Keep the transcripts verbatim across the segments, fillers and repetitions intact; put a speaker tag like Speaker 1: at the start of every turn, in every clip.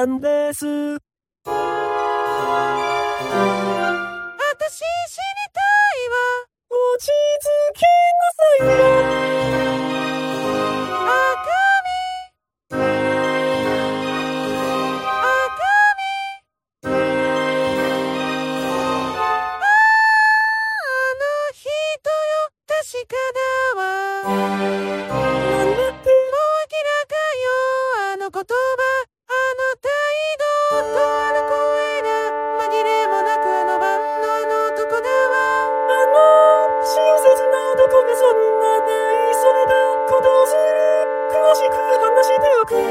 Speaker 1: なんです。私
Speaker 2: 知りたいわ。
Speaker 1: 落ち着きなさいよ。
Speaker 2: 赤身赤身あの人よ、確かだわ。
Speaker 1: なんだって。
Speaker 2: もう明らかよ、あの言葉、あの態度とあの声が紛れもなくあのバンドあの男だわ。
Speaker 1: あの親切などこがそんな大それたことをする。詳しく話しておく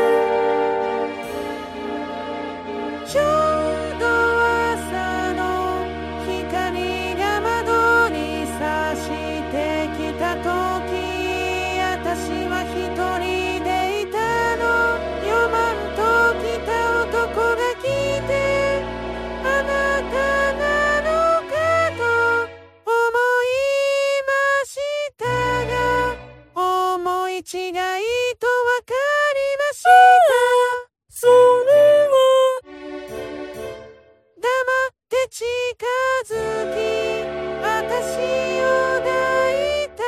Speaker 1: れ。
Speaker 2: ちょうど朝の光が窓に差してきた時、私は一人でいたの。読まんと来た男が来て、あなたなのかと思いましたが、思い違いとわかりました。
Speaker 1: それは
Speaker 2: 黙って近づき、私を抱いた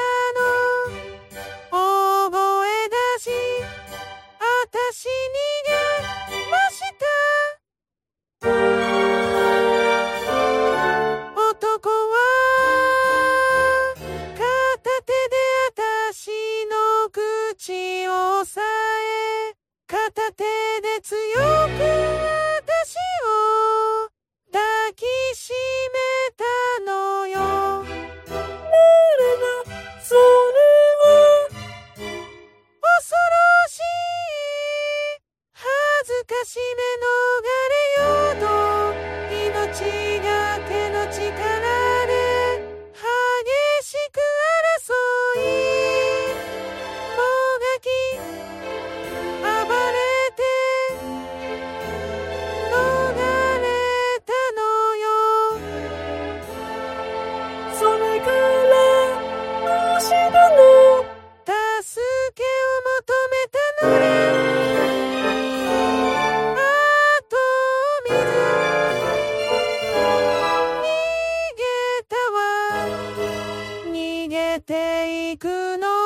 Speaker 2: の。大声出し、私逃げました。男は片手で私の口を押さえ、片手で強く私を抱きしめたのよ。
Speaker 1: なればそれは
Speaker 2: 恐ろしい恥ずかしめ逃れようと、命がけの力で激しく争い、もがき暴れて逃れたのよ。
Speaker 1: それからどうしたの。
Speaker 2: 助けを求めたのね。あと水逃げたわ。逃げていくの